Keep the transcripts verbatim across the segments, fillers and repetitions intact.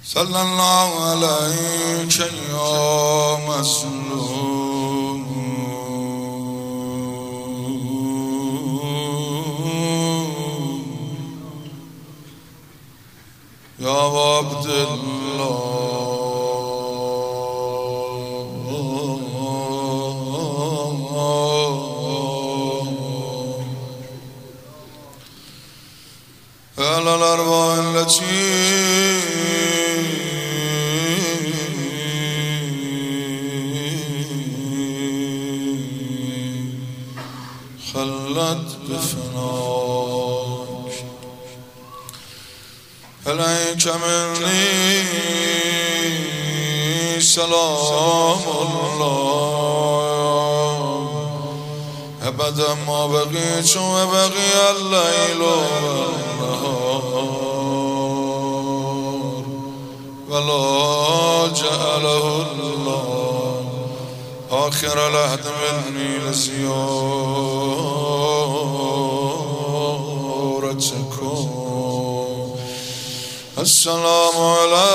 صلی الله علیک یا مظلوم یا عبدالله على الأرواح التي خلت بفناك عليك مني سلام الله أبدا ما بقيت وبقي الليل والنهار ولا جعله الله آخر العهد مني لزيارتكم السلام على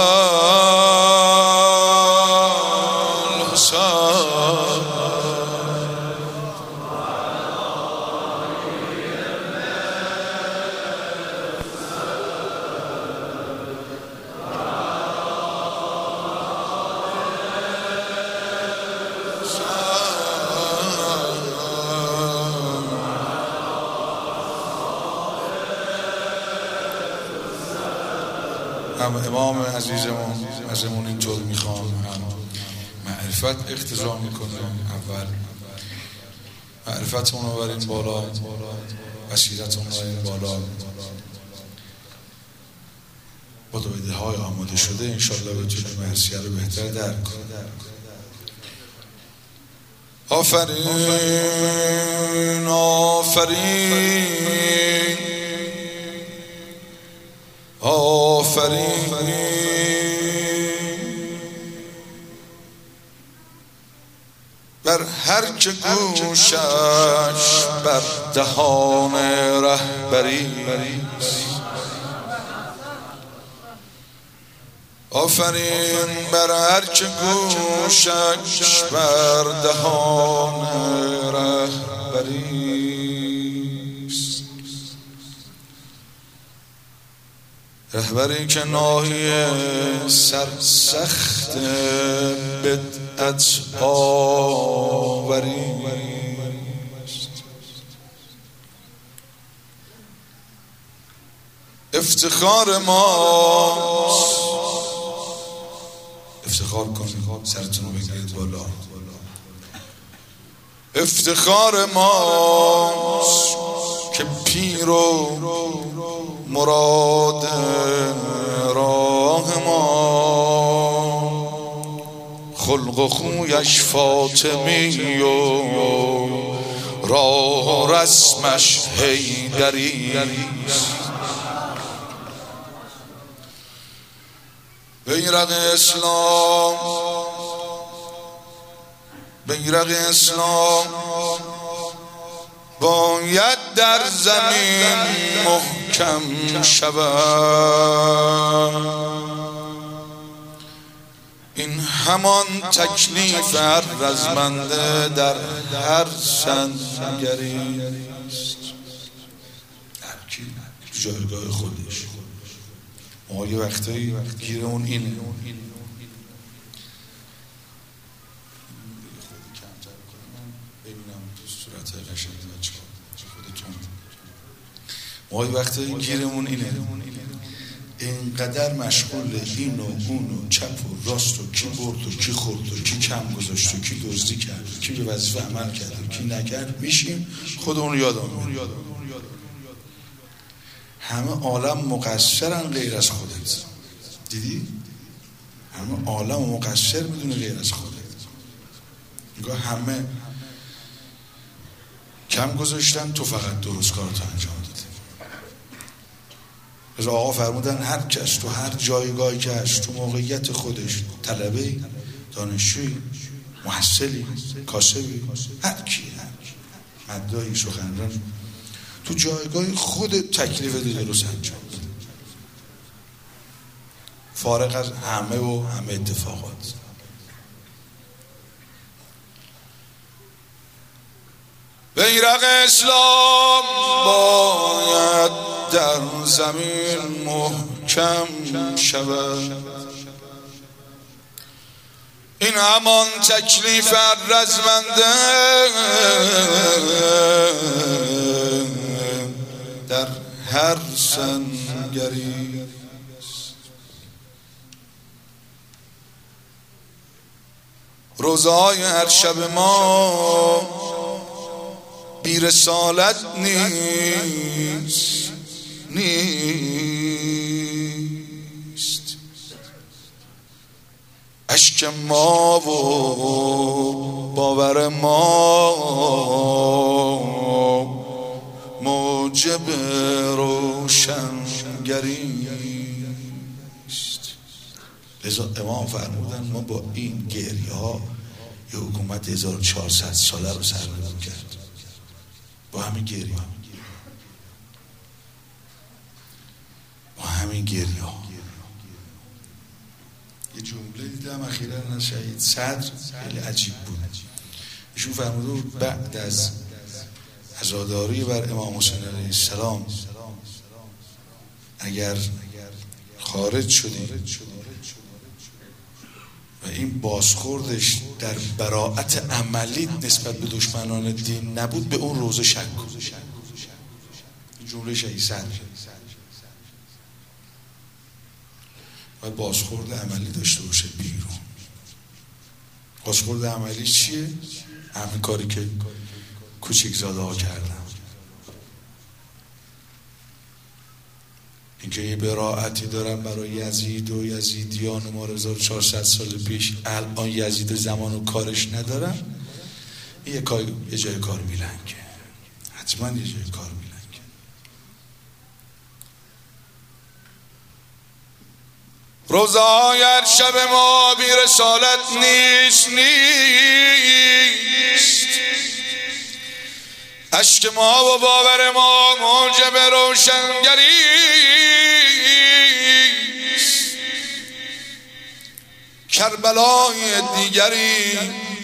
الحسين هم امام عزیزمون ازمون اینطور میخوان، هم معرفت اقتضا میکنه. اول معرفتمون رو بریم بالا، بصیرتمون رو بریم بالا، با دویده های آماده شده انشالله بتونیم مرسیه رو بهتر درک کنیم. آفرین آفرین آفرین بر هر که گوشش بر دهان رهبری، آفرین بر هر که گوشش بر دهان رهبری، رهبری که ناحیه سرسخت بدعت آوری، افتخار ماست. افتخار کنید، سرتون رو بگیرید بالا. افتخار ماست که پیر و مراد راه ما، خلق و خویش فاطمی و راه و رسمش حیدری، بیرق اسلام بیرق اسلام باید در زمین محکم شود. این همان تکلیف هر رزمنده در هر سنگری است، هر کی جایگاه خودش. ما یه وقتایی گیرمون اینه، ما یه وقتایی گیرمون اینه، اینقدر مشغول این و اون و چپ و راست و کی برد و کی خورد و کی کم گذاشت و کی دزدی کرد و کی به وظیفه عمل کرد و کی نکرد میشیم خودمون یادمون میاد. همه عالم مقصرن غیر از خودت. دیدی؟ همه عالم مقصر میدونه غیر از خودت. نگاه همه کم گذاشتن، تو فقط درست کارتو انجام دادی. از آقا فرمودن هر کس تو هر جایگاهی که هست، تو موقعیت خودش، طلبه‌ای، دانشجویی، محصلی، کاسبی، هر کی، مدعی، سخنران، تو جایگاه خود تکلیف درست انجام. فارغ از همه و همه اتفاقات. بیرق اسلام باید در زمین محکم شود، این همان تکلیف رزمنده در هر سنگری. روزهای هر شب ما بی رسالت نیست نیست اشک ما و باور ما موجب روشنگری است. لذا امام فرمودن ما با این گریه ها یه حکومت هزار و چهارصد ساله رو سرنگون کرد، با همین گریه ها، با همین گریه ها. یه جمله دیدم اخیراً از شهید صدر خیلی عجیب بود. ایشون فرموده بود بعد از عزاداری بر امام حسین علیه السلام اگر خارج شدی و این بازخوردش در براءت عملی نسبت به دشمنان دین نبود، به اون روزه شک کن. این جمله شهید صدر. و بازخورد عملی داشته باشه بیرون. بازخورد عملی چیه؟ همین کاری که کوچکزاده ها کردن، اینکه یه براعتی دارن برای یزید و یزیدیان ما هزار و چهارصد سال پیش، الان یزید زمان و کارش ندارن، یه یه جای کار میلنگه، حتما یه جای کار میلنگه. روزهای هر شب ما بی رسالت نیست نیست اشک ما و باور ما موجب روشنگری است. کربلای دیگری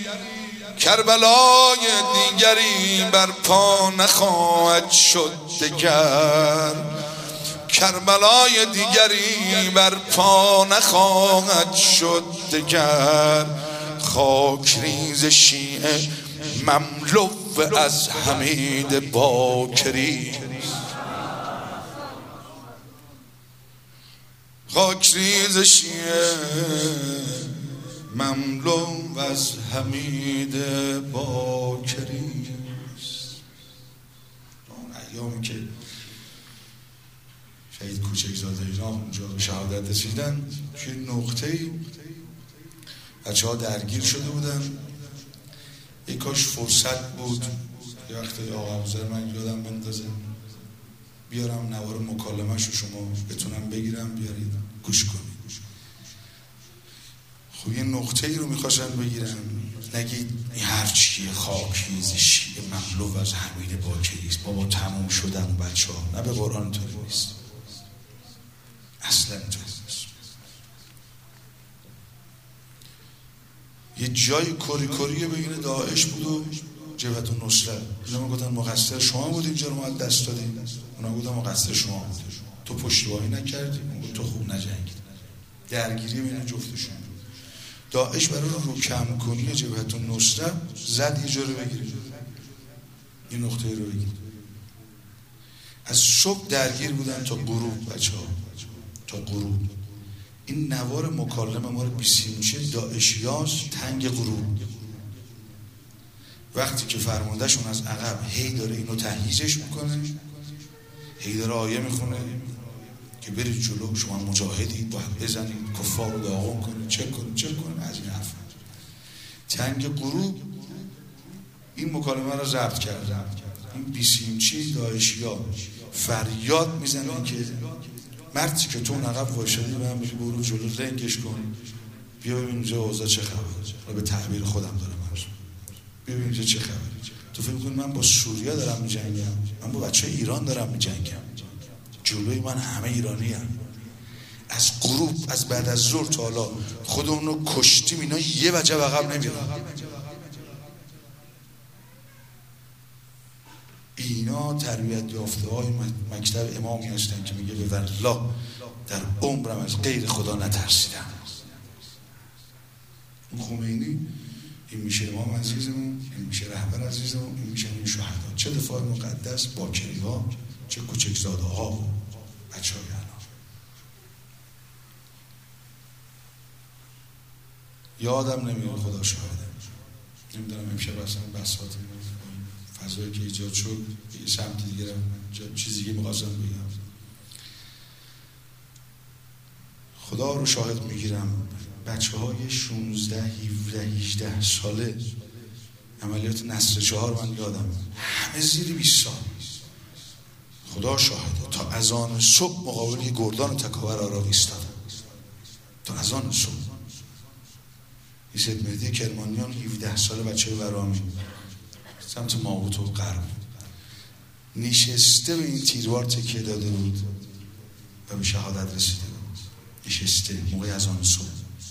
کربلای دیگری بر پا نخواهد شد دگر، کربلای دیگری بر پا نخواهد شد دگر. خاک ریز شیعه مملو از حمید باکری، خاک ریز شیعه مملو از حمید باکری. اون ایامی که شهید کوچکزاده اینا اونجا شهادت رسیدن، توی نقطه‌ای بچه ها درگیر شده بودن. یک کاش فرصت بود یه وقتی آقا ابوذر من یادم بندازه بیارم نوار مکالمه‌ش رو شما بتونم بگیرم بیارید گوش کنید. خب یه نقطه‌ای رو می‌خواستن بگیرن، نگید این هر چیه خاکیز شیعه مملو از حمید باکری است، بابا تموم شدن بچه‌ها. نه، به قرآن طوری نیست، اصلا طوری نیست. یه جای کری کریه بین داعش بود و جبهت النصرت. اینا میگفتن مقصر شما بود اینجا رو ما دست دادیم، اونا گفتن مقصر شما بود، تو پشتیبانی نکردی، اون تو خوب نجنگید. درگیری بین جفتشون. داعش برای رو کم کنی جبهت النصرت زد یه جا رو بگیرید، این نقطه رو بگیرید. از صبح درگیر بودن تا غروب بچه‌ها، تا غروب. این نوار مکالمه ما رو بیسیمچه داعشیاز تنگ غروب، وقتی که فرماندهشون از عقب هی داره اینو تهییزش میکنه، هی داره آیه میخونه که برید جلو، شما مجاهدید، باید بزنید کفار رو داغون کنید، چک کنید چک کنید، از این حرف. تنگ غروب این مکالمه رو ضبط کردن. این بیسیمچی داعشیا فریاد میزنن که مردی که تو اون عقب وایشادی به من میگی برو جلو رنگش کن، بیا ببین اینجا اوضاع چه خبره. به تعبیر خودم دارم عرض، بیا ببین اینجا چه خبره. تو فکر می‌کنی من با سوریه دارم میجنگم؟ من با بچه ایران دارم میجنگم. جلوی من همه ایرانی هم. از غروب، از بعد از ظهر تا حالا خودمونو کشتیم، اینا یه وجه عقب نمیرن. اینا تربیت یافته های مکتب امامی هستن که میگه به والله در عمرم از غیر خدا نترسیدم. اون خمینی این میشه امام عزیزمون، این میشه رهبر عزیزمون، این میشه این شهدا. چه دفاع مقدس باکری ها، چه کوچکزاده ها و بچه های الان. یادم نمیره، خدا شاهده. نمیدونم امشب اصلا بساط فضایی که ایجاد شد یه سمت دیگه رو چیزی که میخواستم بگم. خدا رو شاهد میگیرم بچه های شونزده هفده هجده ساله عملیات نسل چهار من یادم همه زیر بیست سال، خدا شاهده تا اذان صبح مقابل یه گردان تکاور آرا ایستادن. تا اذان صبح این سید مهدی کرمانیان هفده ساله بچه ورامی سمت ماوت و غرب نشسته به این تیروار تکیه داده بود و به شهادت رسیده بود. نشسته موقع اذان صبح.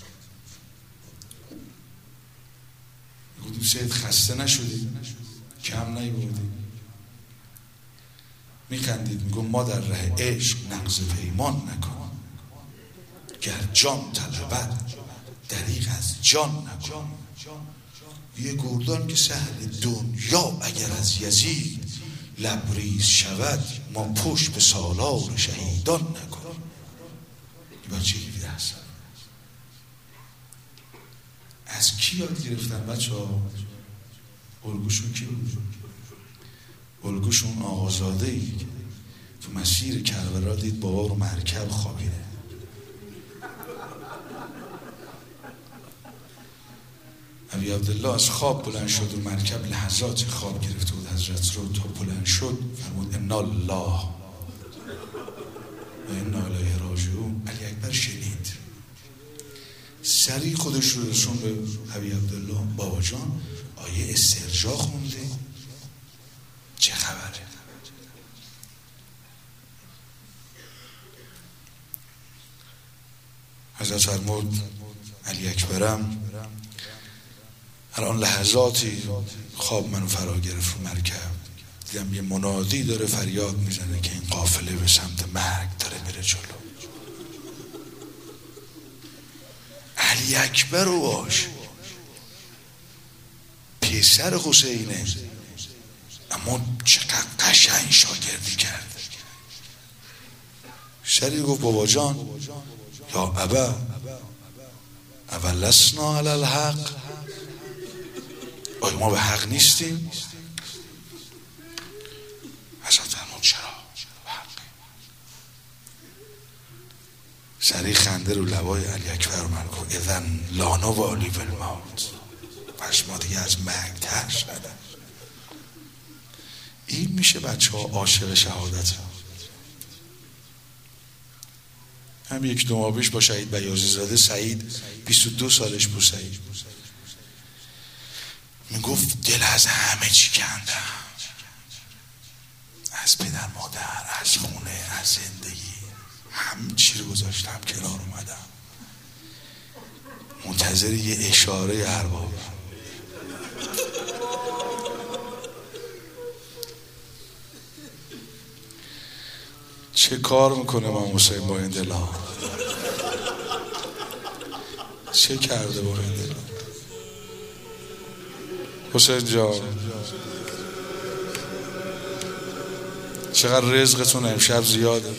گفتم سید خسته نشدی؟ کم نیبردی؟ میخندید میگم ما در ره عشق نقض پیمان نکن، گر جان طلبد دریغ از جان نکن. یه گردان که سهل دنیا اگر از یزید لبریز شود، ما پشت به سالار شهیدان نکن. این بچه هفده سال از کی یاد گرفتن بچه ها؟ الگوشون کی بود؟ الگوشون آقازاده ای که تو مسیر کربلا دید بابا رو مرکب خوابیده. ابی عبدالله از خواب بلند شد و مرکب لحظات خواب گرفته بود حضرت رو. تا بلند شد فرمود انا الله و انا الیه راجعون. علی اکبر شنید، سریع خودش رو رسون به ابی عبدالله. بابا جان آیه استرجاع خونده؟ چه خبره؟ حضرت فرمود علی اکبرم الان لحظاتی خواب منو فرا گرفت رو مرکب، دیدم یه منادی داره فریاد میزنه که این قافله به سمت مرگ داره میره جلو. علی اکبر رو باش پسر حسینه، اما چقدر قشنگ شاگردی کرد. سریع گفت بابا جان یا ابا اولسنا علی الحق، آیا ما به حق نیستیم؟ حضرت فرمود چرا؟ سریع خنده رو لبای علی اکبر من گفت اذن لا نبالی بالموت، پس ما دیگه از مرگ ترس نداریم. این میشه بچه ها عاشق شهادت. هم یک دو ماه پیش با شهید بیاضی زاده سعید بیست و دو سالش بود، سعید میگفت دل از همه چی کندم، از پدر مادر، از خونه، از زندگی، همه چی رو گذاشتم کنار، اومدم منتظر یه اشاره ارباب. چه کار میکنه امام حسین با این دلها؟ چه کرده با این دلها؟ حسین جان چقدر رزقتون امشب زیاده.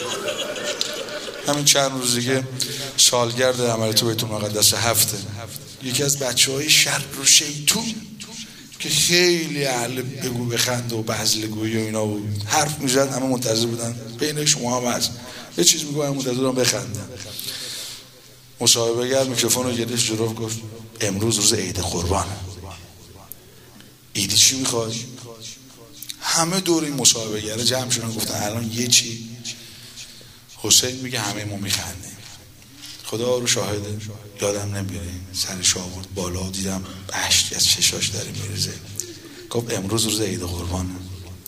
همین چند روز دیگه سالگرد عملیات بیت المقدس هفته. یکی از بچه های شر و شیطون که خیلی اهل بگو بخند و بزلگویی و اینا و حرف میزد، همه منتظر بودن بین شما هم هست یه چیز میگو، همه منتظر هم بخندن. مصاحبه گر میکروفون رو گرفت جلو گفت امروز روز عید قربانه، عیدی چی میخوای؟ همه دور این مصاحبه گره جمع شدن گفتن الان یه چی؟ حسین میگه همه ما میخندیم. خدا رو شاهده یادم نمیره سرش آورد بالا، دیدم اشکی از چشاش داره میریزه. گفت امروز روز عید قربانه.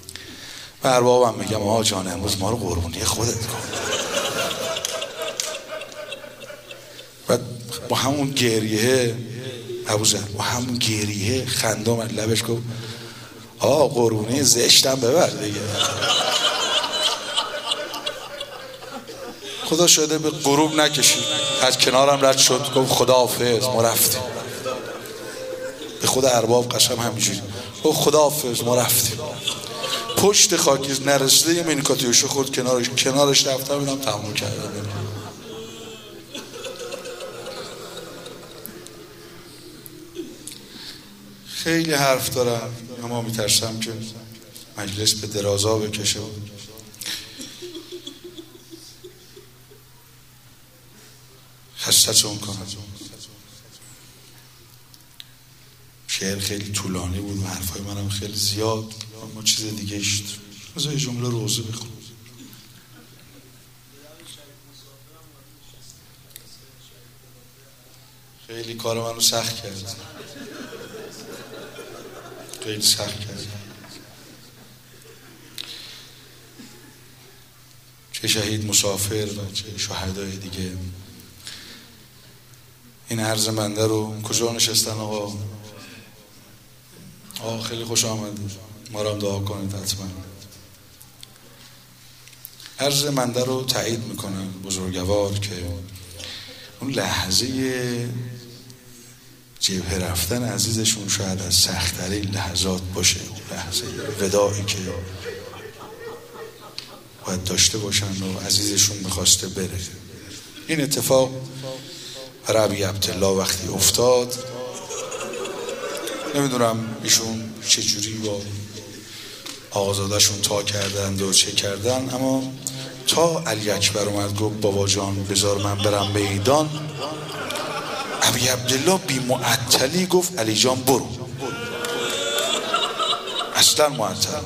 و اربابم میگم آقا جان امروز ما رو قربونی خودت کن. با همون گریه ابوذر با همون گریه خنده اومد لبش گفت آه قربونی زشتم ببر دیگه. خدا شده به غروب نکشید، از کنارم رد شد گفت خداحافظ ما رفتیم. به خود ارباب قسم همینجوری گفت خداحافظ ما رفتیم. پشت خاکی نرسیده یه مینیکاتیوشو خورد کنارش کنارش رفتم اینم تموم کردم. خیلی حرف دارم اما میترسم که مجلس به درازا بکشه. خستتون کنم. شعر خیلی طولانی بود و حرفای منم خیلی زیاد، اما چیز دیگه شد. بذار یه جمله روزه بخونم. خیلی کار منو سخت کرد، خیلی سخت کرد. چه شهید مسافر و چه شهدای دیگه. این عرض منده رو کجا نشستن آقا؟ آقا خیلی خوش آمدید، ما رو هم دعا کنید حتما. عرض منده رو تایید میکنن بزرگوار که اون لحظه جبهه رفتن عزیزشون شاید از سخت‌ترین لحظات باشه، اون لحظه وداعی که باید داشته باشن و عزیزشون میخواسته بره. این اتفاق برای ابی عبدالله وقتی افتاد، نمیدونم ایشون چجوری با آقازادهشون تا کردند و چه کردن، اما تا علی اکبر اومد گفت بابا جان بذار من برم میدان، ابی عبدالله بی معطلی گفت علی جان برو. اصلا معطل.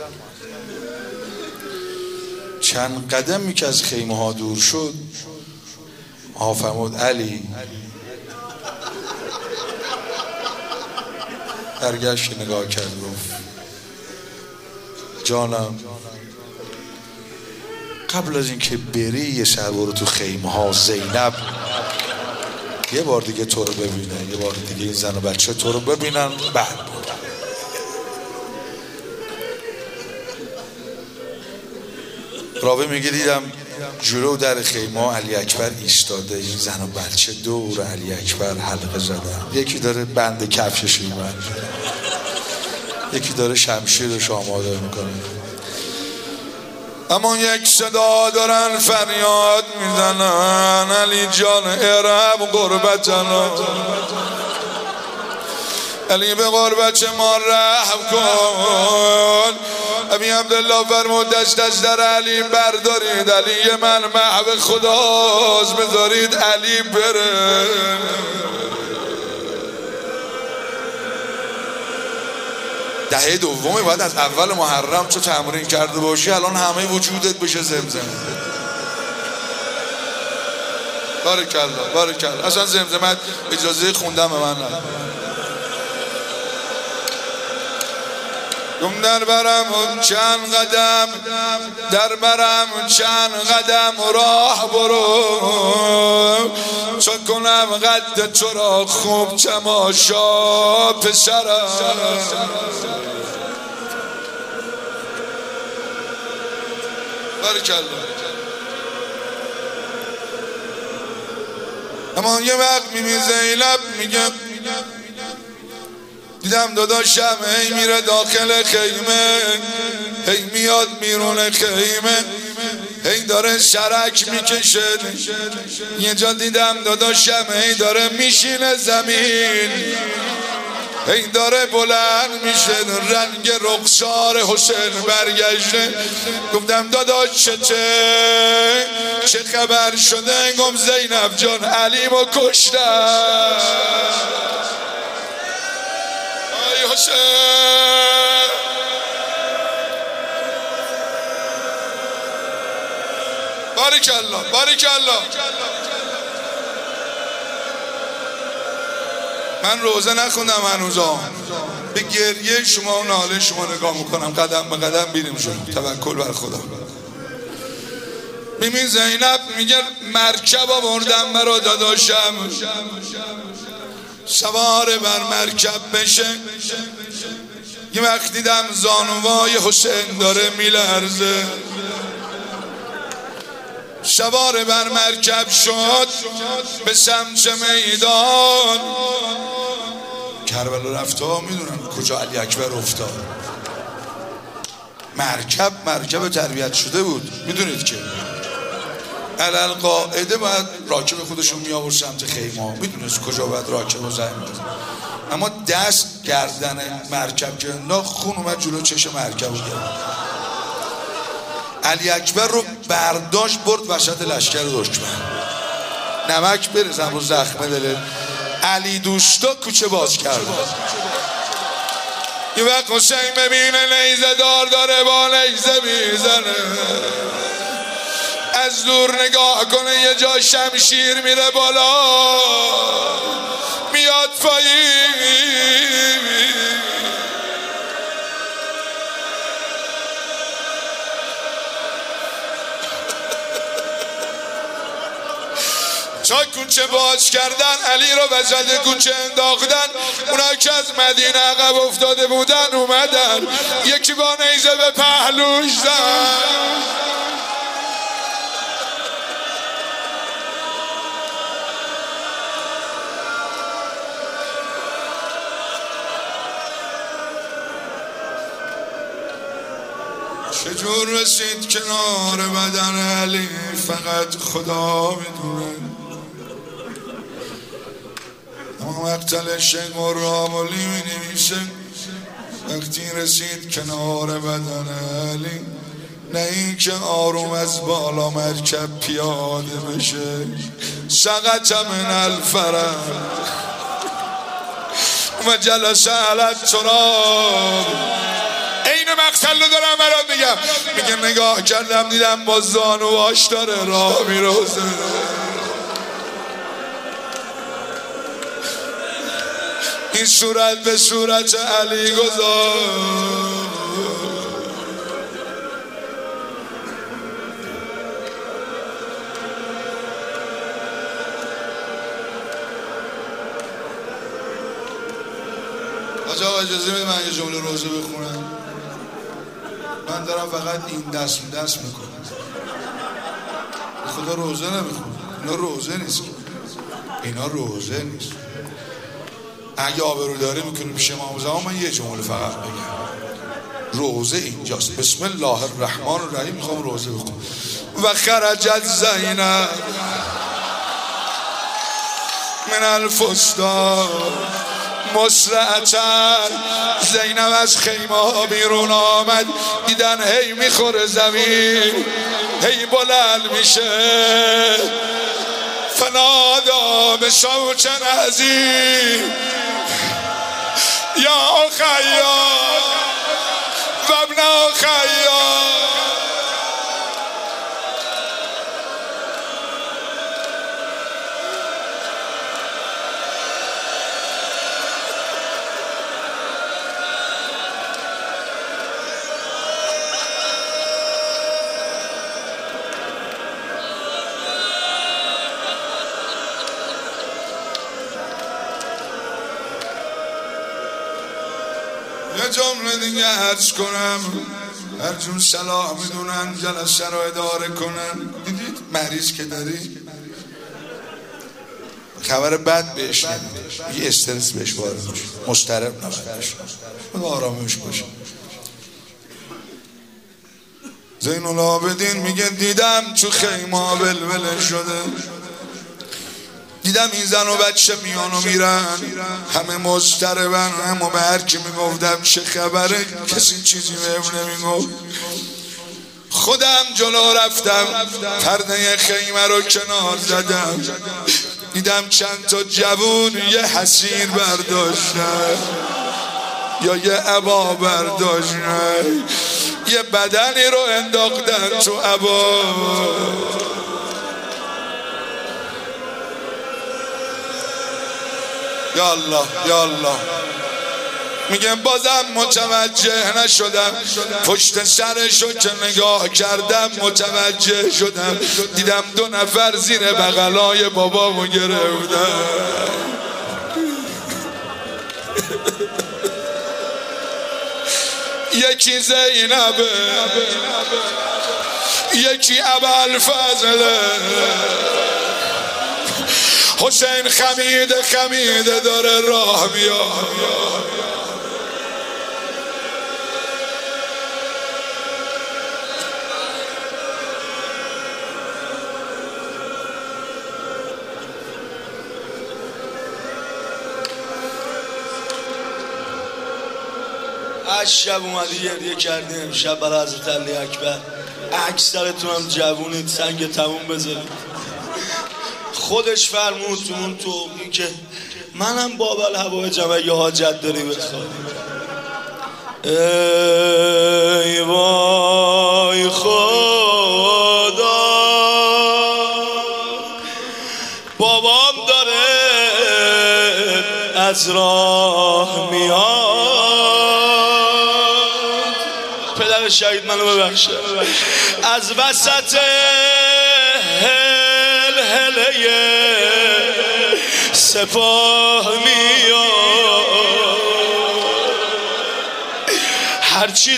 چند قدمی که از خیمه ها دور شد آقا فرمود علی. برگشت نگاه کرد گفت جانم قبل از اینکه بری یه سر برو تو خیمه ها زینب یه بار دیگه تو رو ببینه، یه بار دیگه این زن و بچه تو رو ببینن بعد بود. راوی میگه دیدم جلو در خیمه علی اکبر ایستاده، این زن و بچه دور علی اکبر حلقه زدن، یکی داره بند کفشش میبنده، یکی داره شمشیرش آماده میکنه، اما یک صدا دارن فریاد میزنن علی جان ارم قربتنا، علی به قربت ما رحم کن. ابی عبدالله فرمود دست از در علی بردارید، علی من محو خداست، بذارید علی بره. دهه دومه باید از اول محرم تو تمرین کرده باشی، الان همه وجودت بشه زمزم. بارکالله بارکالله. اصلا زمزمت اجازه خوندن به من نداره. دم در برم چند قدم، در برم چند قدم راه برو، چون کنم قد تو را خوب تماشا پسرم. بارکالله. اما یه وقت میبینی زینب میگه دیدم داداشم هی میره داخل خیمه، هی میاد بیرون خیمه، هی داره شرک میکشه. یه جا دیدم داداشم هی داره میشینه زمین، هی داره بلند میشه، رنگ رخسار حسین برگشته. گفتم داداش چه چه چه خبر شده؟ گم زینب جان علیمو کشتن. حسین بارکالله بارکالله. من روزه نخوندم هنوزا، به گریه شما و ناله شما نگاه میکنم، قدم به قدم بیریم شما. توکل بر خدا. بیمی زینب میگه مرکب آوردم برا داداشم سوار بر مرکب بشه. یه وقت دیدم زانوای حسین داره میلرزه، سوار بر مرکب شد به سمت میدان. کربلا رفته ها میدونن کجا علی اکبر افتاد. مرکب مرکب تربیت شده بود، میدونید که علل قاعده باید راکب خودشون می آورد سمت خیمه ها، میدونید کجا باید راکب و زمین بزن. اما دست گردن مرکب که انداخت خون اومد جلو چش مرکب رو گرفت. علی اکبر رو برداشت برد وسط لشکر دشمن، نمک بریزن رو زخمه داره. علی دوستا کوچه باز کرد. یه وقت حسین ببینه نیزه دار داره با نیزه میزنه، از دور نگاه کنه یه جا شمشیر میره بالا میاد پایین. تا کوچه باز کردن علی رو وسط کوچه انداختن. اونا که از مدینه عقب افتاده بودن اومدن، یکی با نیزه به پهلوش زد. چجور رسید کنار بدن علی فقط خدا میدونه. اما مقتل شیخ مراملی می نویسه وقتی رسید کنار بدن علی، نه این که آروم از بالا مرکب پیاده بشه، سقط من الفرج و جلس علی التراب. این مقتل رو دارم برات میگم. میگه نگاه کردم دیدم با زانواش داره راه میروزه. این صورت به صورت علی گذار. آجا اجازه بده من یه جمله روزه بخونم. من دارم فقط این دست دست میکنم، خدا روزه نمیخونم. اینا روزه نیست، اینا روزه نیست. اگه آبروداری میکنیم پیش امام زمان من یه جمله فقط بگم. روزه اینجاست. بسم الله الرحمن الرحیم میخوام روزه بخونم. و خرجت زینب من الفستان مسرعتن. زینب از خیمه ها بیرون آمد، دیدن هی میخوره زمین، هی بلند میشه. فنادا به صوت عظیم یا خیام و ابن خیام. یه جمله دیگه عرض کنم، هر جون صلاح میدونن جلسه رو اداره کنن. دیدید مریض که داری خبر بد بهش نمیده، یه استرس بهش وارد میشه، مضطرب نباید بشه، آرامش باشه. زین العابدین میگه دیدم تو خیمه ولوله شده، دیدم این زن و بچه میان و میرن، همه مضطربن. اما به هر کی میگفتم چه خبره کسی چیزی بهم نمیگفت. خودم جلو رفتم، پرده خیمه رو کنار زدم، دیدم چند تا جوون یه حسیر برداشتن یا یه عبا برداشتن، یه بدنی رو انداختن تو عبا. یا الله یا الله میگم بازم متوجه نشدم، پشت سرشو که نگاه کردم متوجه شدم، دیدم دو نفر زیر بغلای بابامو گرفتن. یکی زینبه، یکی ابوالفضل، حسین خمیده خمیده داره راه میاد. از شب اومدی گریه کردی امشب برای حضرت علی اکبر، اکثرتون هم جوونید سنگ تموم بذارید. خودش فرمود تو اون توقی که منم بابل هوایجم اگه حاجت داری بخواد. ای وای خدا بابام داره از راه میاد. پدر شهید منو ببخشه. از وسط هل هله سپاه میاد، هرچی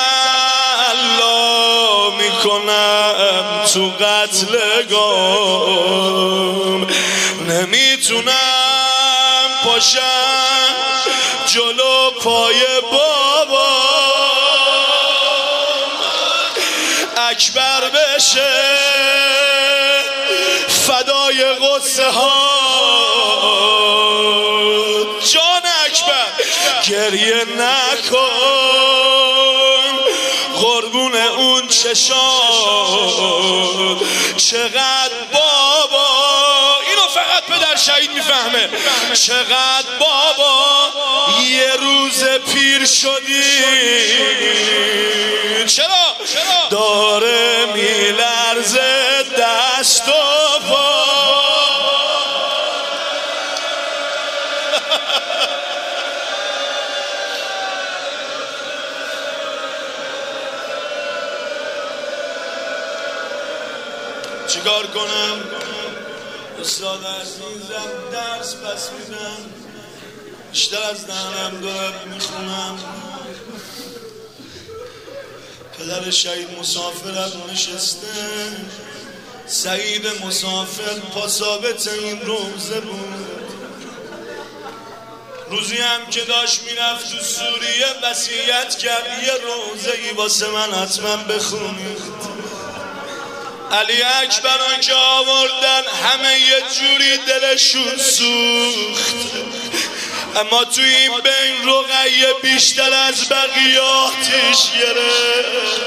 تقلا میکنم تو قتلگام، نمیتونم پاشم جلو پای بابا، اکبر بشه فدای قصه ها. جان اکبر گریه نکن قربون اون چشات، چقدر بابا اینو فقط پدر شهید میفهمه، چقدر بابا یه روز پیر شدی، چرا داره میلرزه دست و پا. چیکار کنم استاد عزیزم، درس پس میدم، بیشتر از دهنم دارم میخونم. پدر شهید مسافرت نشسته، سعید مسافر پا ثابت این روزه بود. روزی هم که داشت میرفت تو سوریه وصیت کرد یه روزه ای واسه من حتما بخونید. علی اکبران که آوردن همه یه جوری دلشون سوخت، اما تو این بین رقیه بیشتر از بقیه آتش گرفت.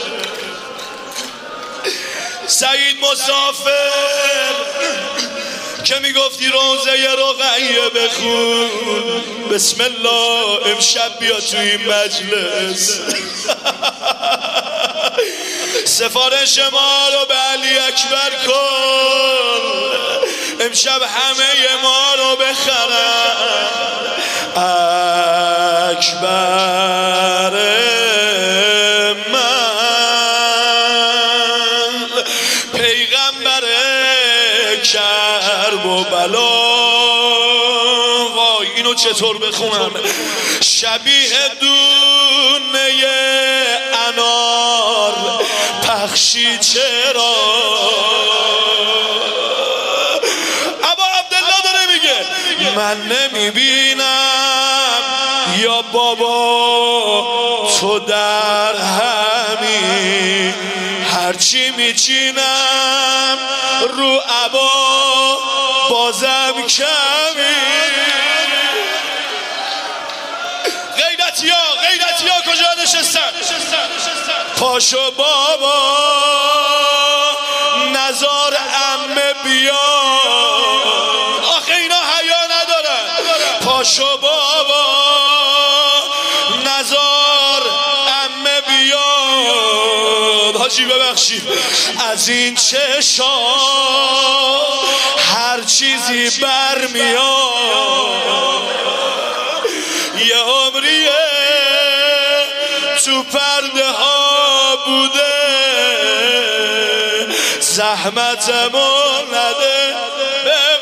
سعید مسافر که میگفتی روزه ی رقیه بخون، بسم الله امشب بیا تو این مجلس، سفارش ما رو به علی اکبر کن، امشب همه ما رو بخرن. اکبر من پیغمبر کرب و بلا. وای اینو چطور بخونم؟ شبیه دونه انار پخشی چرا. ابا عبدالله داره میگه من نمیبینم یا بابا تو در همین، هرچی میچینم رو ابا بازم کمی. غیرتیا غیرتیا کجا نشستن؟ پاشو بابا نزار عمه بیا، آخه اینا حیا ندارن. پاشو بابا نزار عمه بیاد. حاجی ببخشید از این چشا هر چیزی برمیاد. یه عمری زحمتمون نده به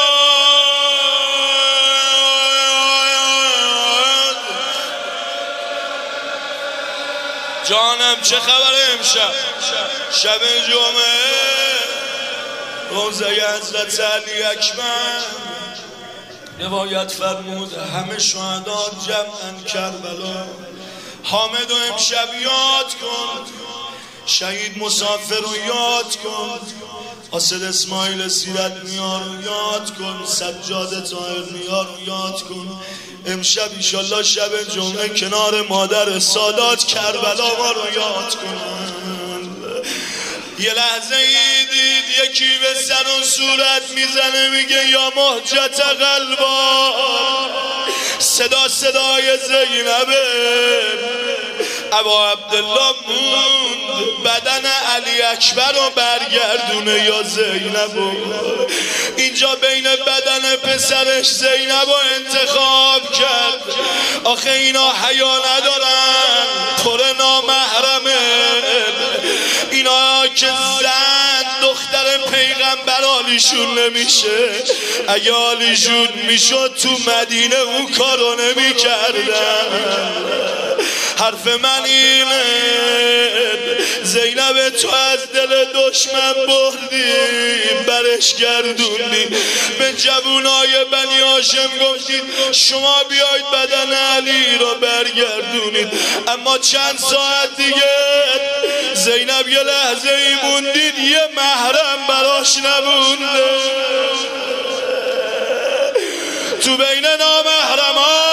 جانم. چه خبره امشب؟ شب جمعه روزه حضرت علی اکبر روایت فرمود همه شهدا جمعن کربلا. حامد و امشب یاد کن، شهید مسافر رو یاد کن، حاسد اسماعیل سیرت میار رو یاد کن، سجاد طاهر میار رو یاد کن. امشب ایشالله شب جمعه کنار مادر سادات کربلا ما رو یاد کن. یه لحظه ای دید یکی به سر و صورت میزنه میگه یا مهجت قلبا. صدا صدای زینبه. ابا عبدالله موند بدن علی اکبر رو برگردونه یا زینبو. اینجا بین بدن پسرش زینبو انتخاب کرد. آخه اینا حیا ندارن، پر نامحرمه. اینا که زن دختر پیغمبر آلیشون نمیشه. اگه آلیشون میشد تو مدینه اون کارو نمی کردن. حرف من اینه زینب تو از دل دشمن بردی، برش گردوندی. به جوونای بنی هاشم گفتید شما بیاید بدن علی رو برگردونید. اما چند ساعت دیگه زینب یه لحظه ای موندید یه محرم براش نمونده. تو بین نامحرمان